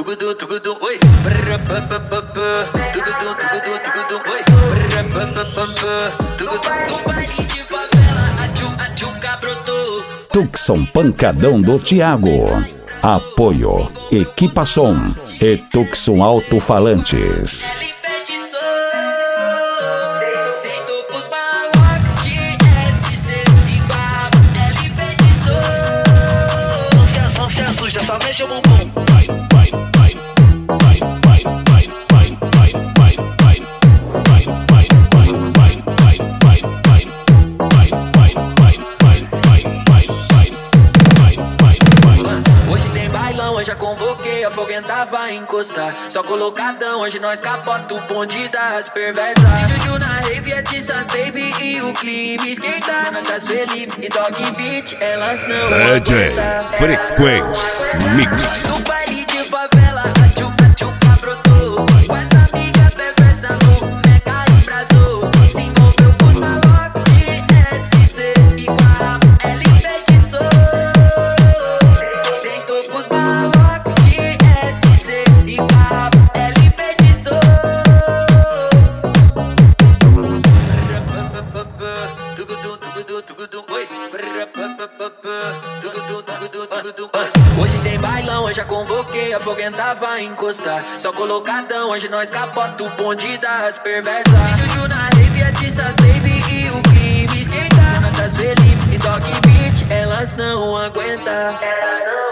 tugudu, tugudu, oi. Tugudu, tugudu, tugudu, oi. No baile de favela, a tchuca brotou. Tucson Pancadão do Thiago. Apoio Equipa Som e Tucson Alto-Falantes. Só mexe o bumbum. Hoje tem bailão, eu já convoquei, a foguenta vai encostar. Só colocadão, hoje nós capota o bonde das perversas. Juju na rave, é Tissas Baby e o clima esquenta. Natas Felipe e Dog Beat, elas não DJ aguentam. Frequência Mix. No baile de favela, a tchuca brotou. Com essa amiga perversa no mega embrasou. Se envolveu com os malocos de SC e com a ela enfeitiçou. Sentou com os malocos de SC e com a ela enfeitiçou. Tugudu, tugudu, tugudu, oi. Tugudu, tugudu, tugudu, oi. Hoje tem bailão, eu já convoquei, a foguenta vai encostar. Só colocadão, hoje nós capota o bonde das perversas. Juju na rave, é Tissas Baby e o clima esquenta. Natas Felipe e Dog Beat, elas não aguentam.